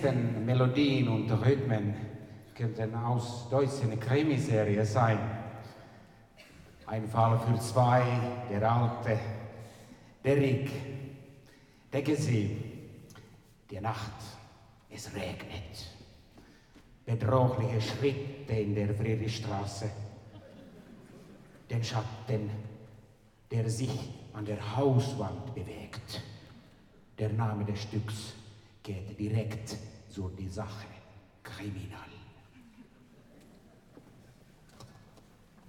nächsten Melodien und Rhythmen könnten aus Deutsch eine Krimiserie sein. Ein Fall für zwei, der alte Derrick. Denken Sie, die Nacht, es regnet. Bedrohliche Schritte in der Friedrichstraße. Den Schatten, der sich an der Hauswand bewegt. Der Name des Stücks geht direkt zur die Sache. Kriminal.